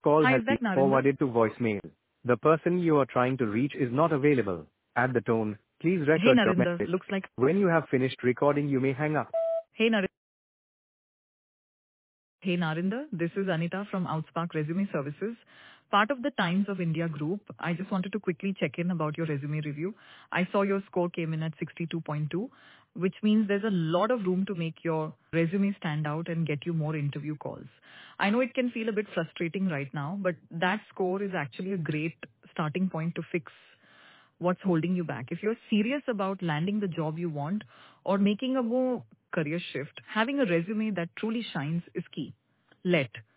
Call Hi, has is been that Narinder? forwarded to voicemail. The person you are trying to reach is not available. At the tone, please Hey, record your Narinder. message. Looks like. When you have finished recording, you may hang up. Hey, Narinder. Hey, Narinder. This is Anita from Outspark Resume Services, part of the Times of India group. I just wanted to quickly check in about your resume review. I saw your score came in at 62.2, which means there's a lot of room to make your resume stand out and get you more interview calls. I know it can feel a bit frustrating right now, but that score is actually a great starting point to fix what's holding you back. If you're serious about landing the job you want or making a more career shift, having a resume that truly shines is key. Let